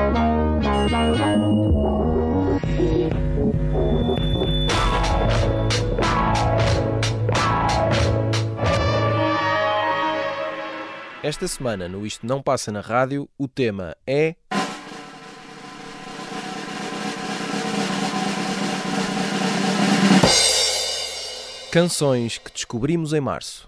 Esta semana, no Isto Não Passa na Rádio, o tema é... Canções que descobrimos em março.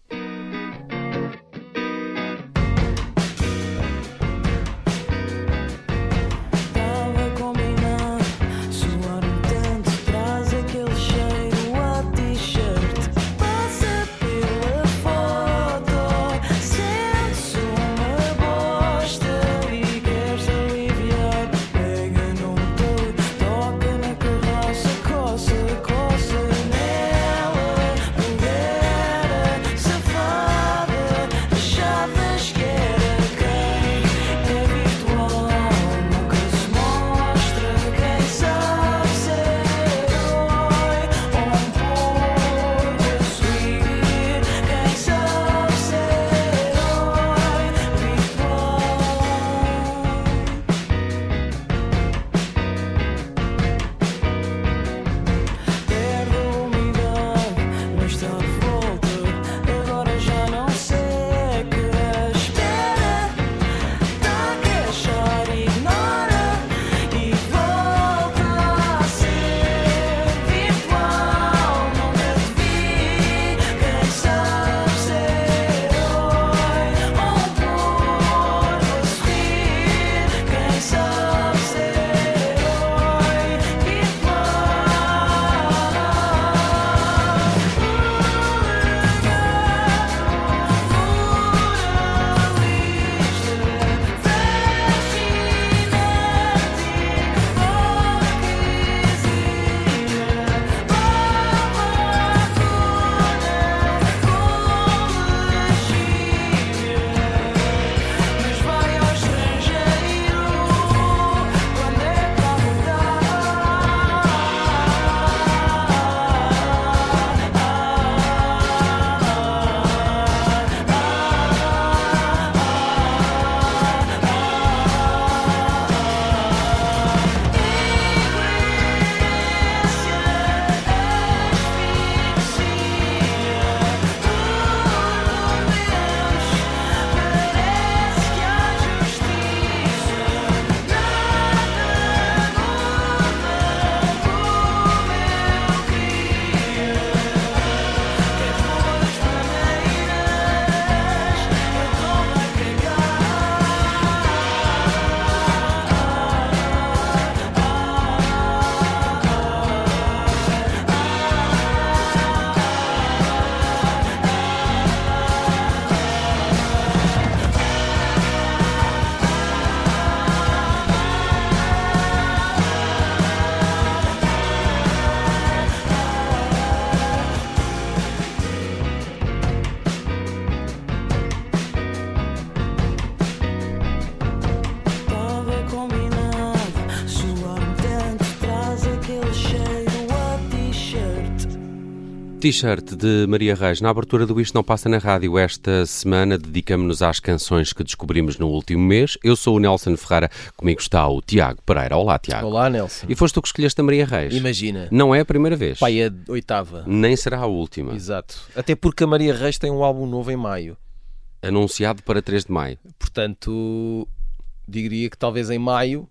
T-shirt de Maria Reis. Na abertura do Isto Não Passa na Rádio, esta semana dedicamos-nos às canções que descobrimos no último mês. Eu sou o Nelson Ferreira, comigo está o Tiago Pereira. Olá, Tiago. Olá, Nelson. E foste tu que escolheste a Maria Reis. Imagina. Não é a primeira vez. Pai, é a oitava. Nem será a última. Exato. Até porque a Maria Reis tem um álbum novo em maio. Anunciado para 3 de maio. Portanto, diria que talvez em maio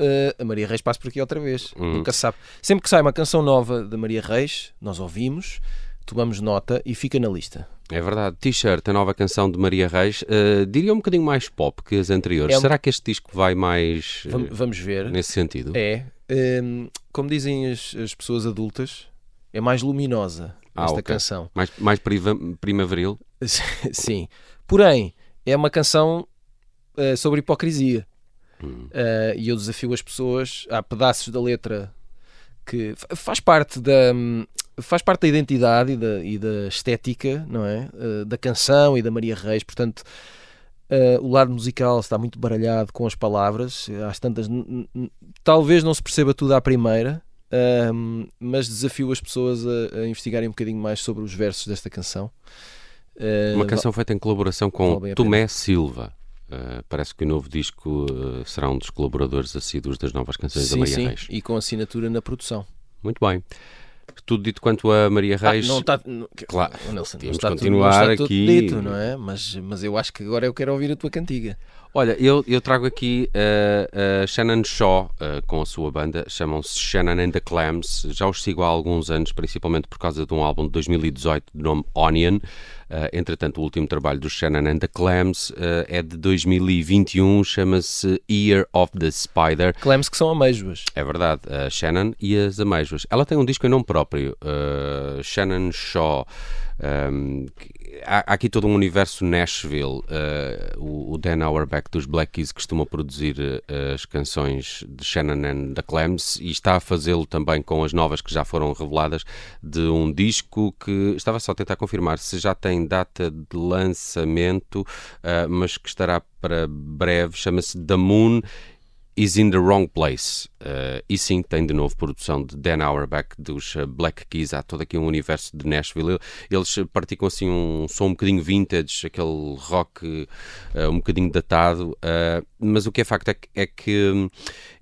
a Maria Reis passe por aqui outra vez. Nunca se sabe. Sempre que sai uma canção nova da Maria Reis, nós ouvimos, tomamos nota e fica na lista. É verdade. T-shirt, a nova canção de Maria Reis, diria um bocadinho mais pop que as anteriores. Será que este disco vai mais vamos ver. Nesse sentido? É. Como dizem as pessoas adultas, é mais luminosa esta canção. Mais primaveril? Sim. Porém, é uma canção sobre hipocrisia. E eu desafio as pessoas, há pedaços da letra que faz parte da identidade e da estética, não é? Da canção e da Maria Reis. Portanto, o lado musical está muito baralhado com as palavras. Às tantas, talvez não se perceba tudo à primeira, mas desafio as pessoas a investigarem um bocadinho mais sobre os versos desta canção. Uma canção feita em colaboração com Tomé Silva. Parece que o novo disco será um dos colaboradores assíduos das novas canções da Maria Reis. E com assinatura na produção. Muito bem. Tudo dito quanto a Maria Reis. Não está, claro, Nelson, temos não está continuar tudo, não está aqui. Tudo dito, não é? Mas eu acho que agora eu quero ouvir a tua cantiga. Olha, eu trago aqui Shannon Shaw com a sua banda, chamam-se Shannon and the Clams. Já os sigo há alguns anos, principalmente por causa de um álbum de 2018 de nome Onion. Entretanto, o último trabalho dos Shannon and the Clams é de 2021, chama-se Year of the Spider. Clams que são amêijoas. É verdade, a Shannon e as amêijoas. Ela tem um disco em nome próprio, Shannon Shaw. Há aqui todo um universo Nashville. O Dan Auerbach dos Black Keys costuma produzir as canções de Shannon and the Clams e está a fazê-lo também com as novas que já foram reveladas de um disco que estava só a tentar confirmar se já tem data de lançamento, mas que estará para breve. Chama-se The Moon is in the Wrong Place. E sim, tem de novo produção de Dan Auerbach dos Black Keys. Há todo aqui um universo de Nashville. Eles praticam assim um som um bocadinho vintage, aquele rock um bocadinho datado, mas o que é facto é que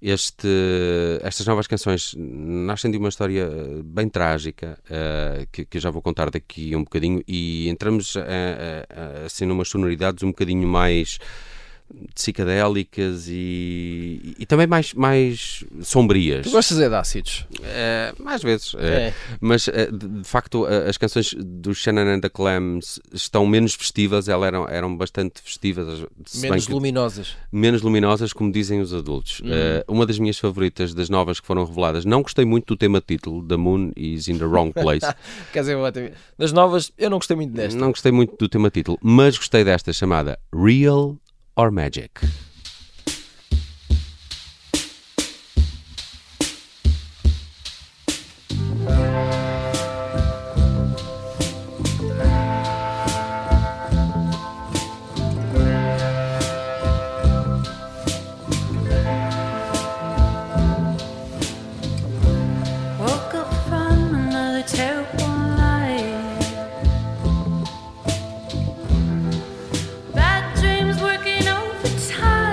estas novas canções nascem de uma história bem trágica, que eu já vou contar daqui um bocadinho, e entramos assim numas sonoridades um bocadinho mais psicadélicas e também mais sombrias. Tu gostas de ácidos? Mais vezes. Mas, de facto, as canções do Shannon and the Clams estão menos festivas, elas eram bastante festivas. Menos luminosas, como dizem os adultos. Uma das minhas favoritas das novas que foram reveladas, não gostei muito do tema título, The Moon is in the Wrong Place. Quer dizer, das novas, eu não gostei muito desta. Não gostei muito do tema título, mas gostei desta, chamada Real or Magic. Bad dreams working overtime.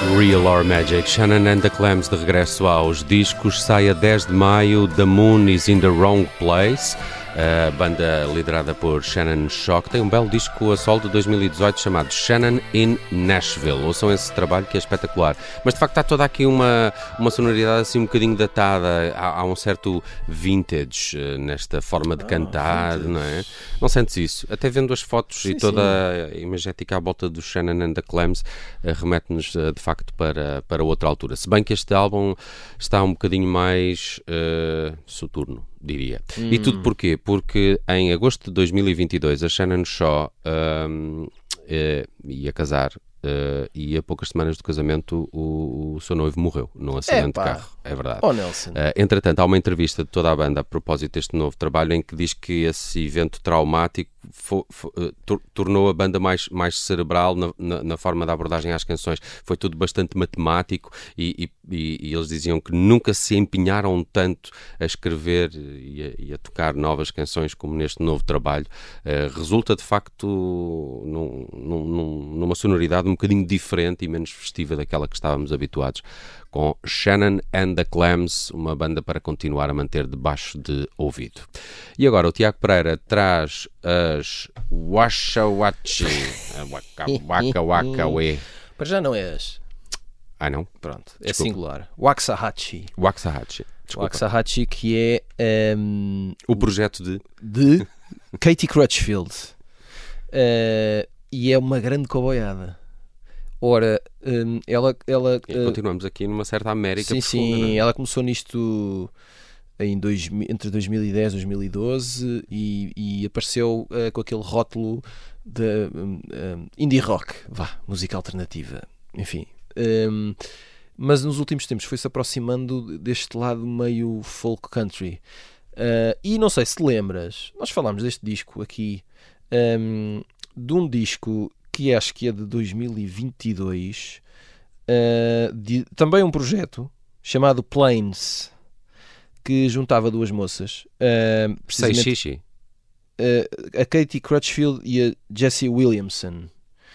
Real or Magic. Shannon and the Clams de regresso aos discos. Sai a 10 de maio. The Moon is in the Wrong Place. A banda liderada por Shannon Shaw, que tem um belo disco a solo de 2018 chamado Shannon in Nashville. Ouçam esse trabalho que é espetacular. Mas de facto está toda aqui uma sonoridade assim um bocadinho datada. Há um certo vintage nesta forma de cantar, vintage. Não é? Não sentes isso? Até vendo as fotos e toda a imagética à volta do Shannon and the Clams remete-nos de facto para outra altura. Se bem que este álbum está um bocadinho mais soturno, diria. E tudo porquê? Porque em agosto de 2022 a Shannon Shaw ia casar e a poucas semanas do casamento o seu noivo morreu num acidente de carro. É verdade. Oh, Nelson. Entretanto, há uma entrevista de toda a banda a propósito deste novo trabalho em que diz que esse evento traumático tornou a banda mais cerebral na forma da abordagem às canções. Foi tudo bastante matemático e eles diziam que nunca se empenharam tanto a escrever e a tocar novas canções como neste novo trabalho. Resulta de facto numa sonoridade um bocadinho diferente e menos festiva daquela que estávamos habituados, com Shannon and the Clams, uma banda para continuar a manter debaixo de ouvido. E agora o Tiago Pereira traz as Washawachi. Waka Waka We. Para já não é as. Ah, não? Pronto, é singular. Waxahachie. Waxahachie. Waxahachie, que é o projeto de Katie Crutchfield. E é uma grande coboiada. Ora, ela continuamos aqui numa certa América sim, profunda, sim, não é? ela começou nisto entre 2010 e 2012 e apareceu com aquele rótulo de indie rock, música alternativa, enfim. Mas nos últimos tempos foi-se aproximando deste lado meio folk country. E não sei se te lembras, nós falámos deste disco aqui, de um disco que acho que é de 2022, também um projeto chamado Plains, que juntava duas moças, precisamente a Katie Crutchfield e a Jessie Williamson,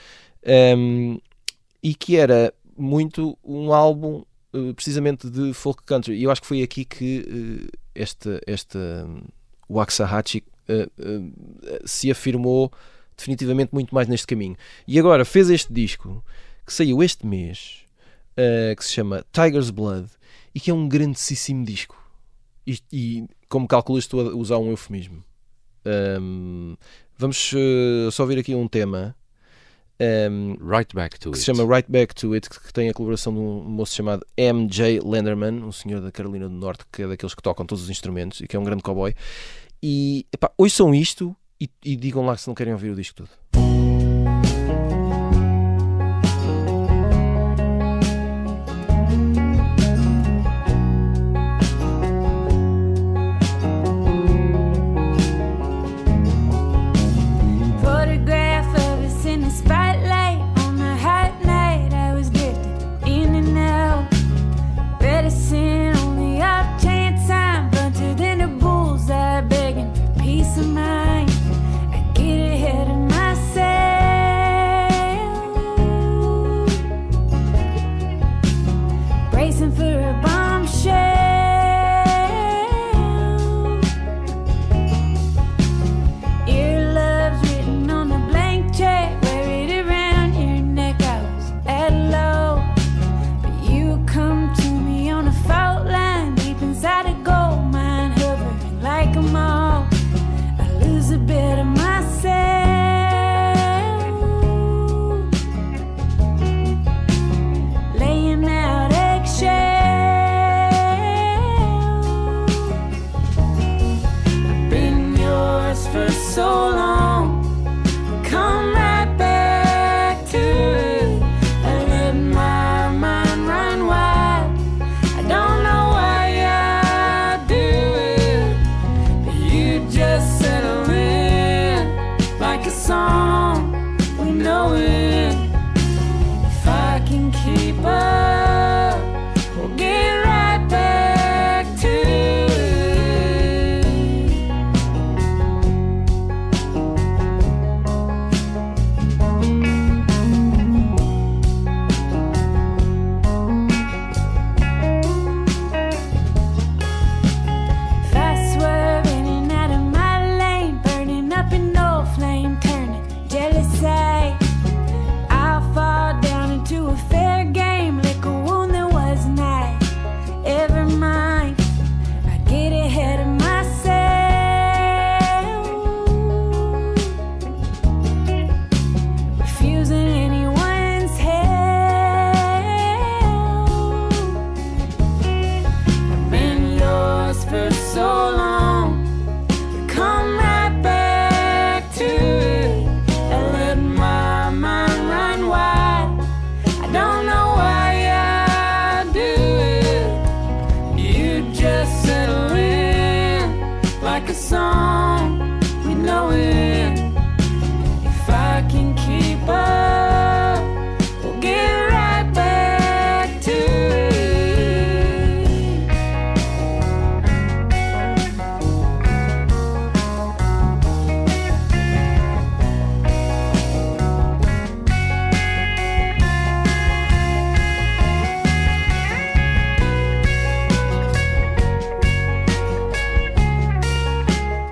e que era muito um álbum precisamente de folk country. E eu acho que foi aqui que esta Waxahachie se afirmou definitivamente muito mais neste caminho. E agora fez este disco que saiu este mês, que se chama Tiger's Blood, e que é um grandíssimo disco. E como calculas, estou a usar um eufemismo. Vamos só ouvir aqui um tema Right Back to que It. se chama Right Back to It, que tem a colaboração de um moço chamado M.J. Lenderman, um senhor da Carolina do Norte, que é daqueles que tocam todos os instrumentos e que é um grande cowboy. E ouçam isto e digam lá se não querem ouvir o disco todo. Peace of mind, I get ahead of myself.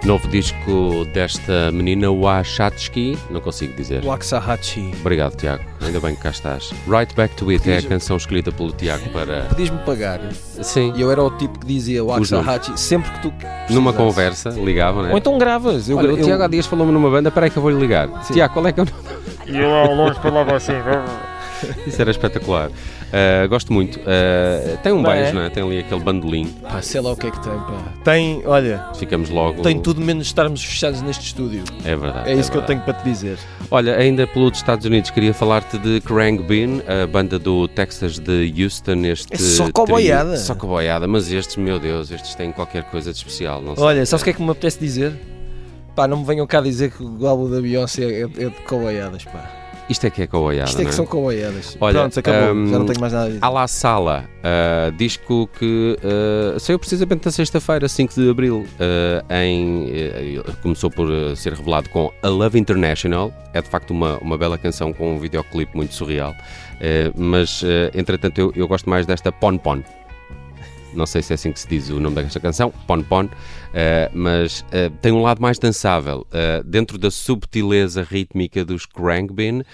Novo disco desta menina Waxahachie, não consigo dizer. Waxahachie. Obrigado, Tiago. Ainda bem que cá estás. Right Back to It é a canção escolhida pelo Tiago para... Podias-me pagar. Sim. E eu era o tipo que dizia Waxahachie sempre que tu precisasse. Numa conversa, ligava, né? Ou então gravas. Olha, o Tiago há dias falou-me numa banda, peraí que eu vou-lhe ligar. Sim. Tiago, qual é que é o nome? E eu ao longe falava assim. Isso era espetacular. Gosto muito. Tem um beijo, não é? Tem ali aquele bandolim. Pá, sei lá o que é que tem, pá. Tem, olha... Ficamos logo... Tem tudo menos estarmos fechados neste estúdio. É verdade. É isso que eu tenho para te dizer. Olha, ainda pelos Estados Unidos, queria falar-te de Krang Bean, a banda do Texas de Houston. É só cowboyada. Só cowboyada, mas estes, meu Deus, estes têm qualquer coisa de especial. Não sei. Olha, sabes o que é que me apetece dizer? Pá, não me venham cá dizer que o álbum da Beyoncé é de cowboyadas, pá. Isto é que é cowboyada, isto é que não é? são cowboyadas. Olha, pronto, acabou, já não tenho mais nada a dizer. À la Sala, disco que saiu precisamente na sexta-feira, 5 de Abril. Começou por ser revelado com A Love International. É de facto uma bela canção com um videoclipe muito surreal. Mas, entretanto, eu gosto mais desta Pon Pon. Não sei se é assim que se diz o nome desta canção, Pon Pon, mas tem um lado mais dançável. Dentro da subtileza rítmica dos Krang Bean,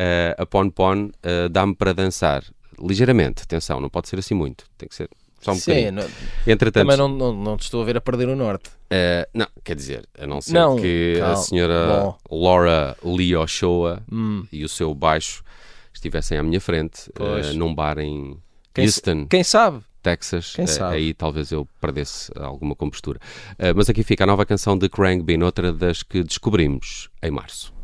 a Pon Pon dá-me para dançar ligeiramente. Atenção, não pode ser assim muito, tem que ser só um bocadinho. Não, entretanto, também não te estou a ver a perder o norte. Não, quer dizer, a não ser que calma, a senhora Laura Lee Ochoa e o seu baixo estivessem à minha frente num bar em Houston. Quem sabe? Texas, aí talvez eu perdesse alguma compostura. Mas aqui fica a nova canção de Krang Bean, outra das que descobrimos em março.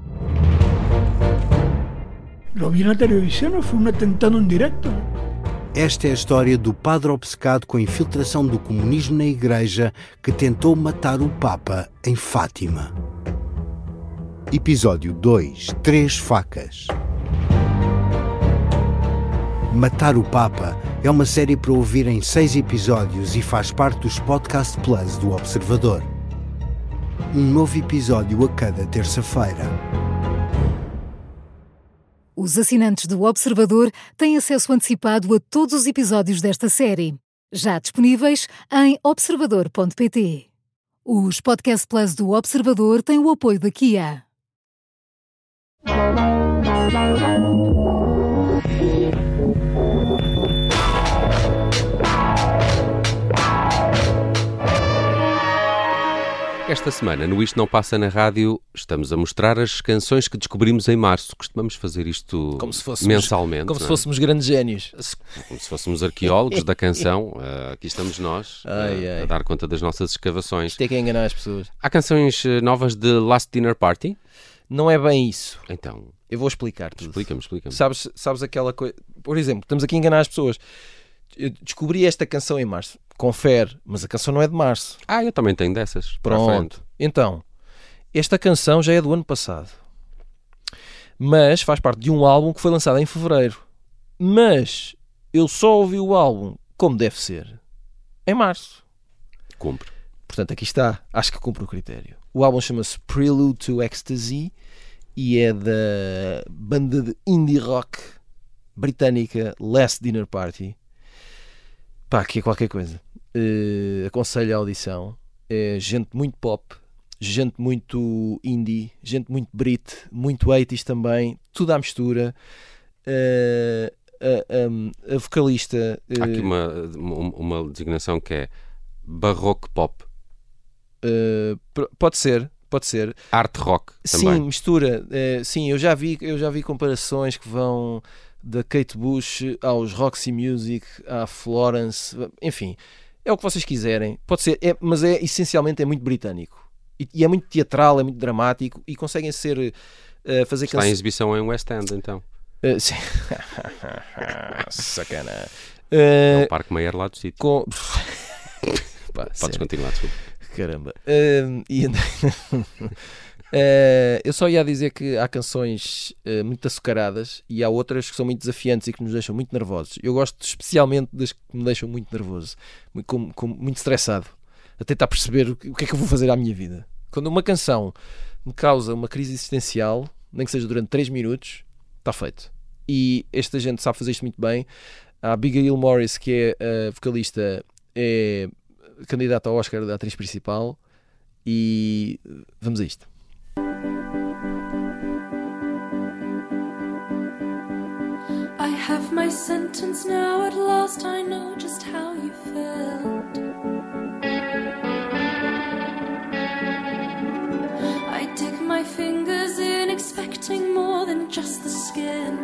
Lo vi en la televisión, fue un atentado en directo. Esta é a história do padre obcecado com a infiltração do comunismo na Igreja que tentou matar o Papa em Fátima. Episódio 2. 3 facas. Matar o Papa é uma série para ouvir em 6 episódios e faz parte dos Podcast Plus do Observador. Um novo episódio a cada terça-feira. Os assinantes do Observador têm acesso antecipado a todos os episódios desta série, já disponíveis em observador.pt. Os Podcast Plus do Observador têm o apoio da Kia. Esta semana, no Isto Não Passa na Rádio, estamos a mostrar as canções que descobrimos em março. Costumamos fazer isto mensalmente. Como se fôssemos grandes génios. Como se fôssemos arqueólogos da canção. Aqui estamos nós a dar conta das nossas escavações. Isto é que é enganar as pessoas. Há canções novas de Last Dinner Party? Não é bem isso. Então, eu vou explicar tudo. Explica-me. Sabes aquela coisa... Por exemplo, estamos aqui a enganar as pessoas. Eu descobri esta canção em março. Confere, mas a canção não é de março. Eu também tenho dessas. Pronto. Então, esta canção já é do ano passado. Mas faz parte de um álbum que foi lançado em fevereiro. Mas eu só ouvi o álbum, como deve ser, em março. Cumpre. Portanto, aqui está. Acho que cumpre o critério. O álbum chama-se Prelude to Ecstasy e é da banda de indie rock britânica Last Dinner Party. Pá, que é qualquer coisa. Aconselho a audição. É gente muito pop, gente muito indie, gente muito brit, muito 80s também, tudo à mistura. A vocalista... Há aqui uma designação que é barroco pop. Pode ser. Art rock também. Sim, mistura. Sim, eu já vi comparações que vão da Kate Bush aos Roxy Music, à Florence, enfim, é o que vocês quiserem, pode ser, mas essencialmente é muito britânico e é muito teatral, é muito dramático e conseguem ser fazer Está em exibição em West End, então. Sim. Sacana. É o Parque Meyer lá do sítio. Podes sério? Continuar, desculpa. Caramba. Eu só ia dizer que há canções muito açucaradas e há outras que são muito desafiantes e que nos deixam muito nervosos. Eu gosto especialmente das que me deixam muito nervoso, muito estressado, a tentar perceber o que é que eu vou fazer à minha vida. Quando uma canção me causa uma crise existencial, nem que seja durante 3 minutos, está feito. E esta gente sabe fazer isto muito bem. A Abigail Morris, que é a vocalista, é candidata ao Oscar da atriz principal, e vamos a isto. I have my sentence now, at last I know just how you felt. I dig my fingers in, expecting more than just the skin.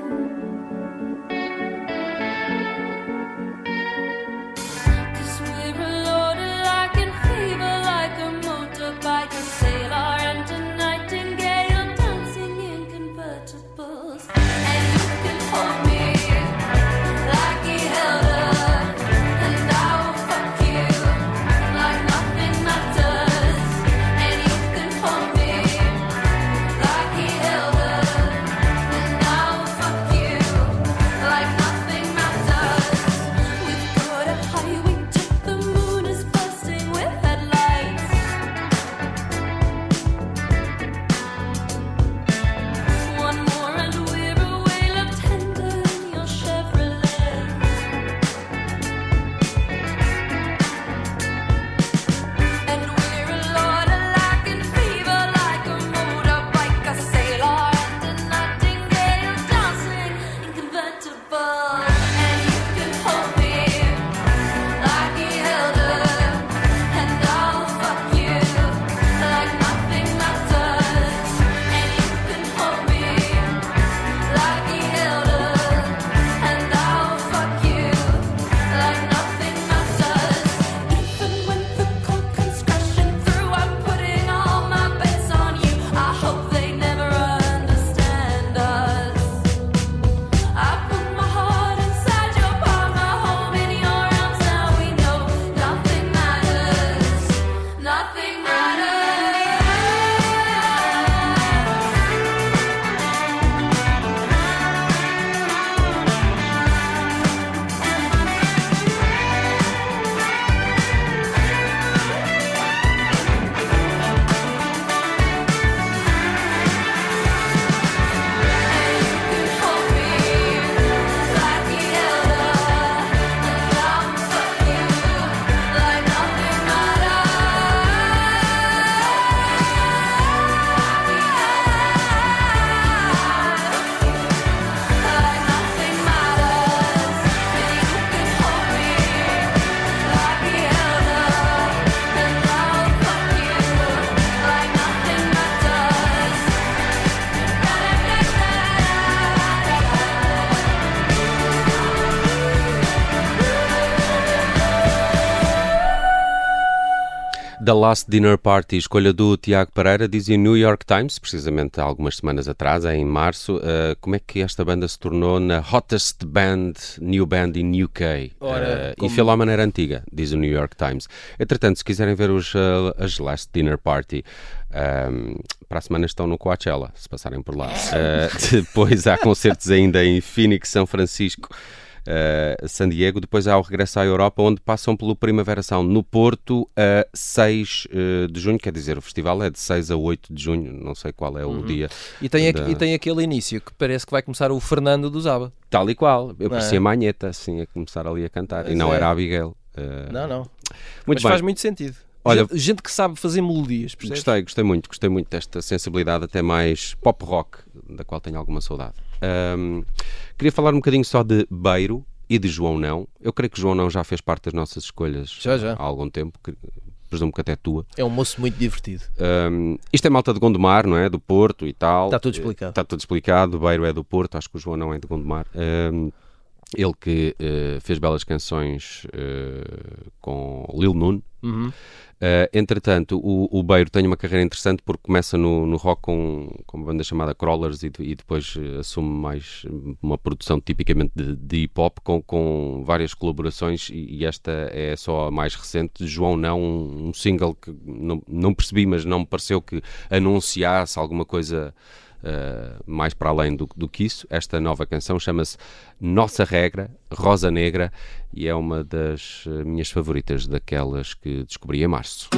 'Cause we're a loaded like in fever, like a motorbike, a sailor and a nightingale, dancing in convertibles. And you can hold me like he held her, and I will fuck you like nothing matters. And you can hold me like he held her, and I will fuck The Last Dinner Party, escolha do Tiago Pereira, dizia New York Times, precisamente há algumas semanas atrás, em março, como é que esta banda se tornou na hottest band, new band in UK. E foi lá a maneira antiga, diz o New York Times. Entretanto, se quiserem ver as Last Dinner Party, para a semana estão no Coachella, se passarem por lá. Depois há concertos ainda em Phoenix, São Francisco, San Diego, depois há o regresso à Europa, onde passam pelo Primavera Sound no Porto a 6 de junho, quer dizer, o festival é de 6 a 8 de junho, não sei qual é o dia. E tem aquele início que parece que vai começar o Fernando do Zaba. Tal e qual, eu parecia Manheta, assim, a começar ali a cantar, Mas e não era a Abigail. Não. Muito Mas bem. faz muito sentido. Olha, gente que sabe fazer melodias, percebes? Gostei muito desta sensibilidade até mais pop rock, da qual tenho alguma saudade. Queria falar um bocadinho só de Beiro e de João Não. Eu creio que João Não já fez parte das nossas escolhas Já. há algum tempo, presumo que até tua. É um moço muito divertido. Isto é malta de Gondomar, não é? Do Porto e tal. Está tudo explicado. Está tudo explicado. Beiro é do Porto, acho que o João Não é de Gondomar. Ele que fez belas canções com Lil Nun. Entretanto, o Beiro tem uma carreira interessante porque começa no rock com uma banda chamada Crawlers e depois assume mais uma produção tipicamente de hip-hop com várias colaborações e esta é só a mais recente. João Não, um single que não percebi, mas não me pareceu que anunciasse alguma coisa mais para além do que isso. Esta nova canção chama-se Nossa Regra, Rosa Negra, e é uma das minhas favoritas, daquelas que descobri em março.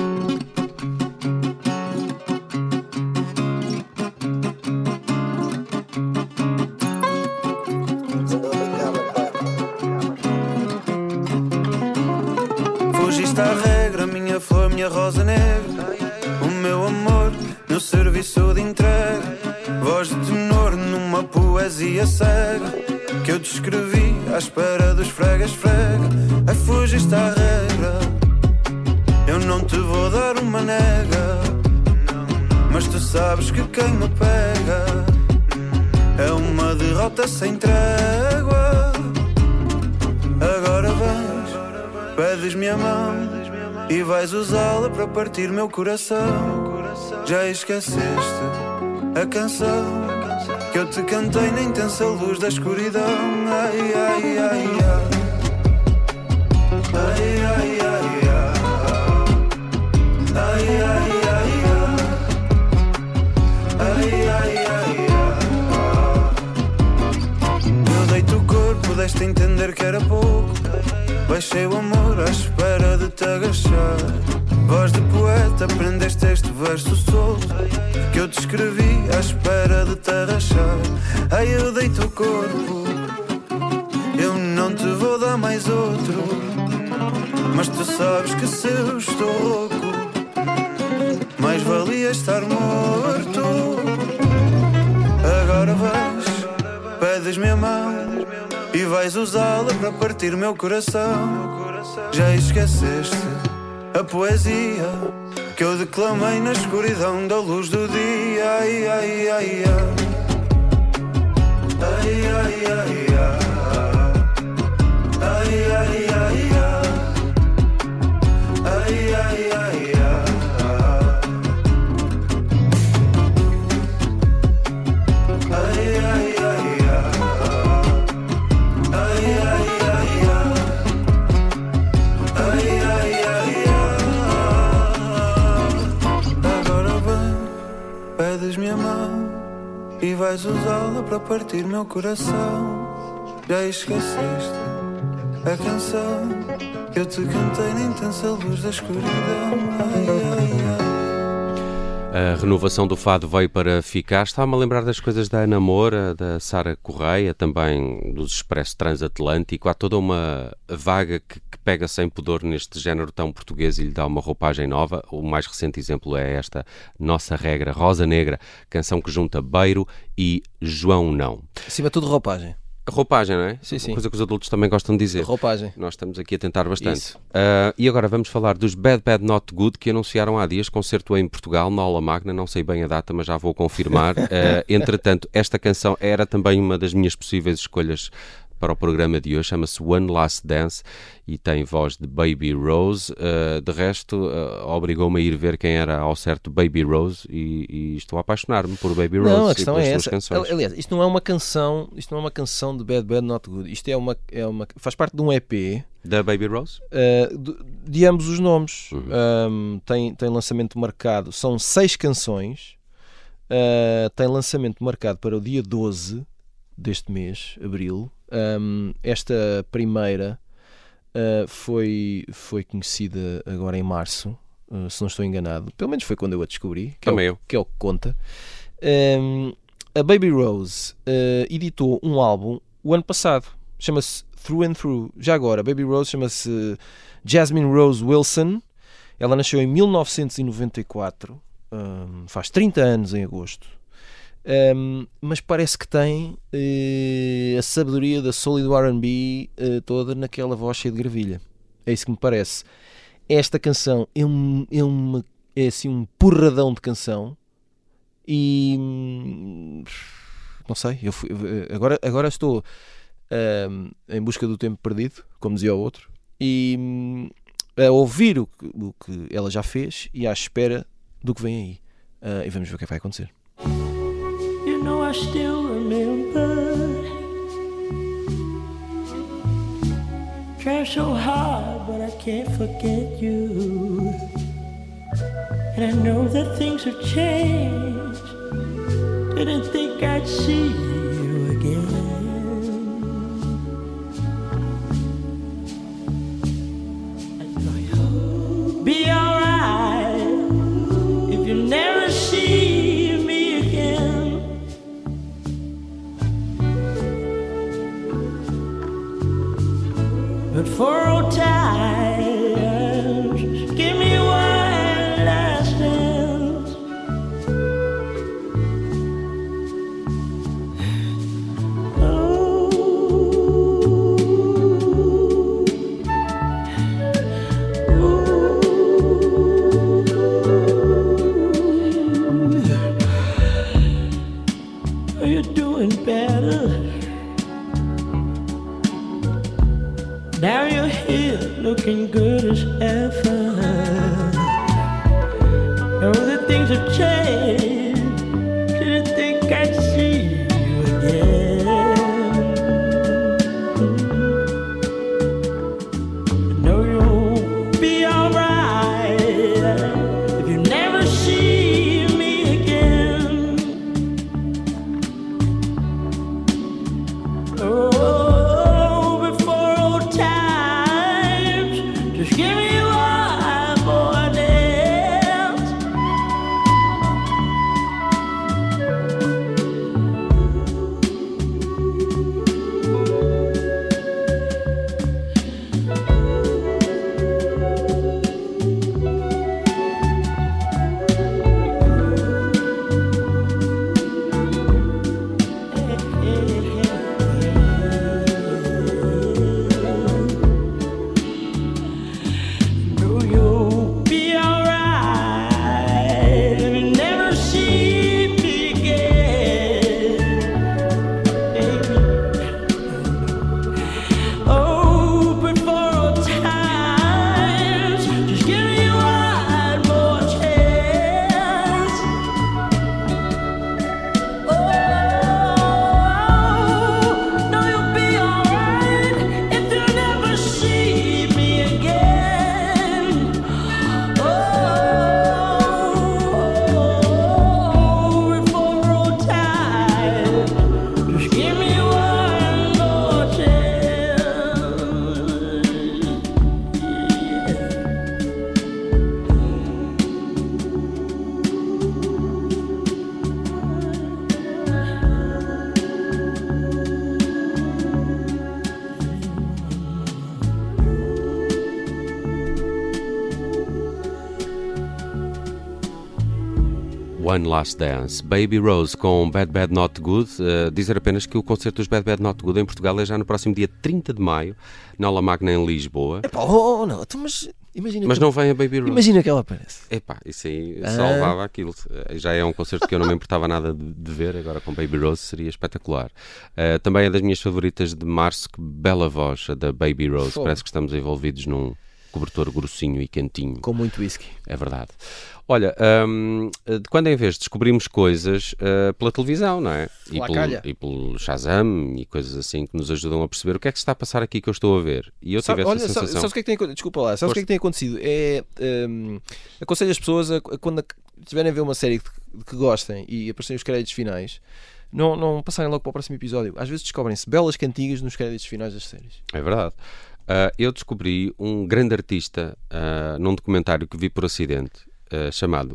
Fugiste à regra, minha flor, minha rosa negra, o meu amor no serviço de entrega. Voz de tenor numa poesia cega que eu descrevi à espera dos fregas. Ai, fugiste à regra, eu não te vou dar uma nega, mas tu sabes que quem me pega é uma derrota sem trégua. Agora vens, pedes-me a mão e vais usá-la para partir meu coração. Já esqueceste a canção que eu te cantei na intensa luz da escuridão. Ai, ai, ai, ai. Ai, ai, ai, ai. Ai, ai, ai, ai. Ai, ai, ai, ai. Eu dei-te o corpo, deste a entender que era pouco. Baixei o amor à espera de te agachar. Voz de poeta, prendeste este verso solto que eu te escrevi à espera de te arrachar. Ai, eu dei-te o corpo, eu não te vou dar mais outro, mas tu sabes que se eu estou louco, mais valia estar morto. Agora vais, pedes-me a mão e vais usá-la para partir meu coração. Já esqueceste a poesia que eu declamei na escuridão da luz do dia. Ai, ai, ai, ai. Ai, ai, ai, ai. Ai, ai, ai, ai. Ai, ai, ai, ai. Ai, ai, ai, ai. Ai, ai, ai, ai. Ai, ai, ai, ai. Agora vem, pedes-me a mão e vais usá-la para partir meu coração. Já esqueceste a canção que eu te cantei na intensa luz da escuridão. Ai, ai, ai. A renovação do fado veio para ficar. Estava-me a lembrar das coisas da Ana Moura, da Sara Correia, também dos Expresso Transatlântico. Há toda uma vaga que pega sem pudor neste género tão português e lhe dá uma roupagem nova. O mais recente exemplo é esta Nossa Regra, Rosa Negra, canção que junta Beiro e João Não. Acima de tudo, roupagem. Roupagem, não é? Sim, sim. Uma coisa que os adultos também gostam de dizer. Roupagem. Nós estamos aqui a tentar bastante. Isso. E agora vamos falar dos Bad Bad Not Good, que anunciaram há dias concerto em Portugal, na Aula Magna. Não sei bem a data, mas já vou confirmar. Entretanto, esta canção era também uma das minhas possíveis escolhas para o programa de hoje, chama-se One Last Dance e tem voz de Baby Rose. De resto, obrigou-me a ir ver quem era ao certo Baby Rose e estou a apaixonar-me por Baby Rose. Não, a questão e é pelas suas essa. canções. Aliás, isto não é uma canção de Bad Bad Not Good. Isto faz parte de um EP Da Baby Rose? de ambos os nomes. Tem lançamento marcado, são 6 canções. Tem lançamento marcado para o dia 12 deste mês, abril. Esta primeira foi conhecida agora em março, se não estou enganado. Pelo menos foi quando eu a descobri, que é o que conta. A Baby Rose editou um álbum o ano passado, chama-se Through and Through. Já agora, Baby Rose chama-se Jasmine Rose Wilson. Ela nasceu em 1994, faz 30 anos em agosto. Mas parece que tem a sabedoria da soul e do R&B toda naquela voz cheia de gravilha. É isso que me parece. Esta canção é assim um porradão de canção e não sei, agora estou em busca do tempo perdido, como dizia o outro, e a ouvir o que ela já fez e à espera do que vem aí. E vamos ver o que vai acontecer. You know I still remember. Try so hard, but I can't forget you. And I know that things have changed. Didn't think I'd see you again. Be alright if you never see me again. But for old times, give me one last dance. Oh, you're doing better. Now you're here looking good as ever. Know that things have changed. Didn't think I'd see you again. I know you'll be alright if you never see me again. Oh, before old times, just give me one more dance. Know you'll be alright if you never see me again, baby. Oh, but for old times, just give me one more chance. Oh, no, you'll be alright if you never see me again. Oh, before old times, just give me one more chance. One Last Dance, Baby Rose com Bad Bad Not Good. Dizer apenas que o concerto dos Bad Bad Not Good em Portugal é já no próximo dia 30 de maio, na Aula Magna em Lisboa. Não, então, mas Imagina Mas que, não vem a Baby Rose. imagina que ela aparece. Epá, isso aí salvava aquilo. Já é um concerto que eu não me importava nada de ver, agora com Baby Rose seria espetacular. Também é das minhas favoritas de março, que bela voz, a da Baby Rose. Fogo. Parece que estamos envolvidos num cobertor grossinho e quentinho. Com muito whisky. É verdade. Olha, de quando em vez descobrimos coisas pela televisão, não é? Lá calha. E pelo Shazam e coisas assim que nos ajudam a perceber o que é que se está a passar aqui que eu estou a ver. E eu tive essa sensação. Sabes o que é que tem acontecido? Desculpa lá, sabes o que é que tem acontecido? Aconselho as pessoas a quando estiverem a ver uma série que gostem e aparecerem os créditos finais, não passarem logo para o próximo episódio. Às vezes descobrem-se belas cantigas nos créditos finais das séries. É verdade. Eu descobri um grande artista num documentário que vi por acidente, chamado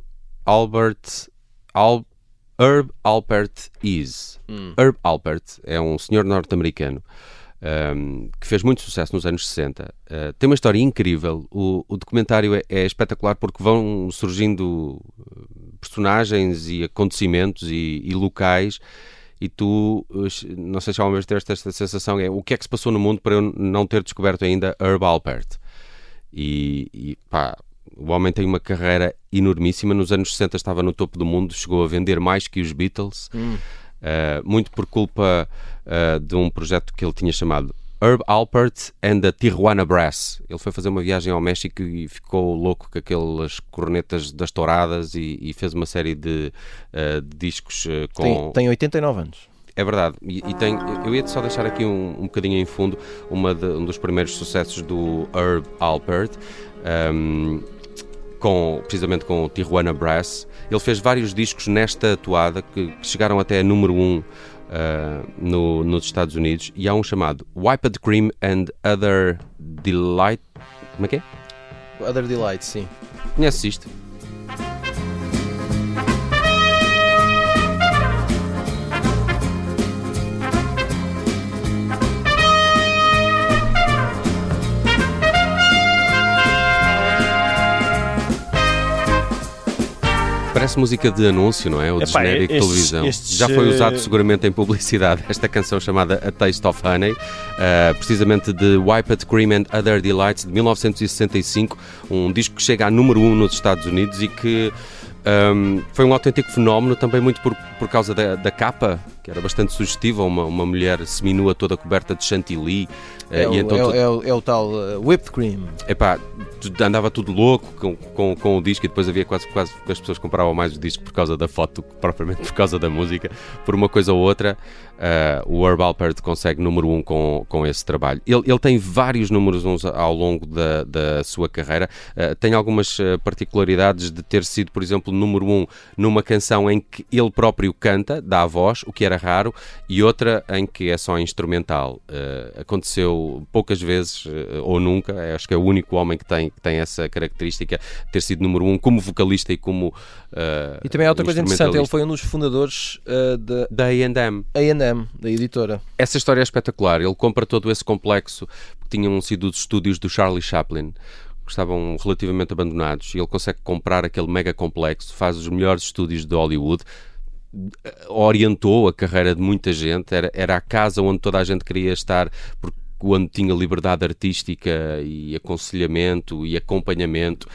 Herb Alpert Is. Herb Alpert é um senhor norte-americano que fez muito sucesso nos anos 60. Tem uma história incrível. O documentário é espetacular porque vão surgindo personagens e acontecimentos e locais, e tu, não sei se alguma vez tiveste esta sensação, o que é que se passou no mundo para eu não ter descoberto ainda Herb Alpert. E pá, o homem tem uma carreira enormíssima. Nos anos 60 estava no topo do mundo, chegou a vender mais que os Beatles, muito por culpa de um projeto que ele tinha chamado Herb Alpert and the Tijuana Brass. Ele foi fazer uma viagem ao México e ficou louco com aquelas cornetas das touradas e fez uma série de discos com... Tem 89 anos. É verdade, e eu ia-te só deixar aqui um bocadinho em fundo um dos primeiros sucessos do Herb Alpert, precisamente com o Tijuana Brass. Ele fez vários discos nesta toada que chegaram até a número 1 nos Estados Unidos, e há um chamado Whipped Cream and Other Delight. Como é que é? Other Delights, sim. Conheces isto? Parece música de anúncio, não é? Ou de genérico de televisão. Já foi usado seguramente em publicidade esta canção chamada A Taste of Honey, precisamente de Whipped Cream and Other Delights, de 1965, um disco que chega a número 1 nos Estados Unidos e que foi um autêntico fenómeno, também muito por causa da capa, que era bastante sugestiva, uma mulher seminua toda coberta de chantilly. É o tal whipped cream. Epá, andava tudo louco com o disco, e depois havia quase que as pessoas compravam mais o disco por causa da foto que propriamente por causa da música. Por uma coisa ou outra, o Herb Alpert consegue número 1 com esse trabalho. Ele tem vários números 1 ao longo da sua carreira. Tem algumas particularidades de ter sido, por exemplo, número 1 numa canção em que ele próprio canta, dá a voz, o que era raro, e outra em que é só instrumental. Aconteceu poucas vezes, ou nunca. Acho que é o único homem que tem essa característica, ter sido número 1 como vocalista e como e também há outra coisa interessante, ele foi um dos fundadores da A&M, da editora. Essa história é espetacular. Ele compra todo esse complexo, que tinham sido os estúdios do Charlie Chaplin, que estavam relativamente abandonados, e ele consegue comprar aquele mega complexo, faz os melhores estúdios de Hollywood, orientou a carreira de muita gente, era a casa onde toda a gente queria estar, porque onde tinha liberdade artística e aconselhamento e acompanhamento.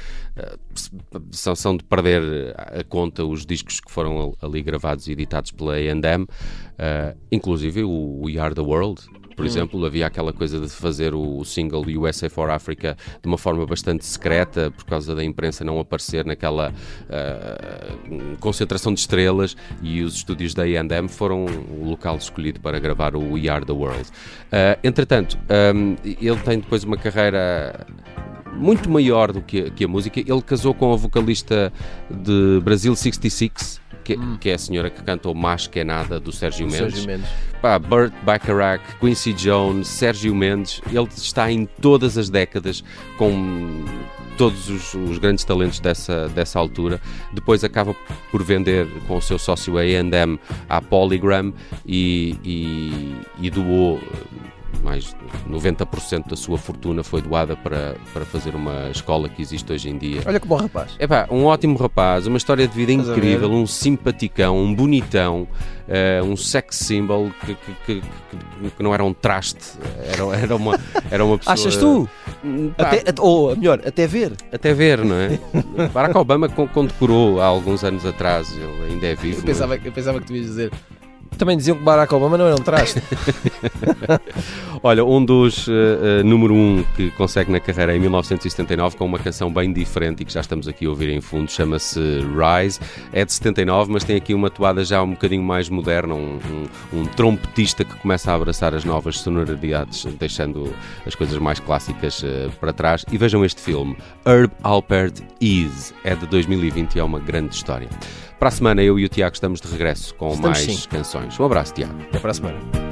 São de perder a conta os discos que foram ali gravados e editados pela A&M, inclusive o We Are The World, por exemplo. Havia aquela coisa de fazer o single USA for Africa de uma forma bastante secreta, por causa da imprensa não aparecer naquela concentração de estrelas, e os estúdios da A&M foram o local escolhido para gravar o We Are The World. Entretanto, ele tem depois uma carreira muito maior do que a música. Ele casou com a vocalista de Brasil 66, que é a senhora que canta o Mas Que É Nada, do Sérgio Mendes. Burt Bacharach, Quincy Jones, Sérgio Mendes. Ele está em todas as décadas com todos os grandes talentos dessa altura. Depois acaba por vender com o seu sócio A&M à Polygram e doou mais de 90% da sua fortuna foi doada para fazer uma escola que existe hoje em dia. Olha que bom rapaz. Um ótimo rapaz, uma história de vida Estás a incrível, ver? um simpaticão, um bonitão, um sex symbol que não era um traste, era uma pessoa... Achas tu? Pá, Ou melhor, até ver. até ver, não é? Barack Obama condecorou há alguns anos atrás, ele ainda é vivo. Eu pensava que tu ias dizer. Também diziam que Barack Obama não era um traste. Olha, um dos número 1 que consegue na carreira em 1979 com uma canção bem diferente e que já estamos aqui a ouvir em fundo, chama-se Rise. É de 79, mas tem aqui uma toada já um bocadinho mais moderna, um trompetista que começa a abraçar as novas sonoridades, deixando as coisas mais clássicas para trás. E vejam este filme, Herb Alpert Is, é de 2020 e é uma grande história. Para a semana eu e o Tiago estamos de regresso com Estamos, mais sim. canções. Um abraço, Tiago. Até para a semana.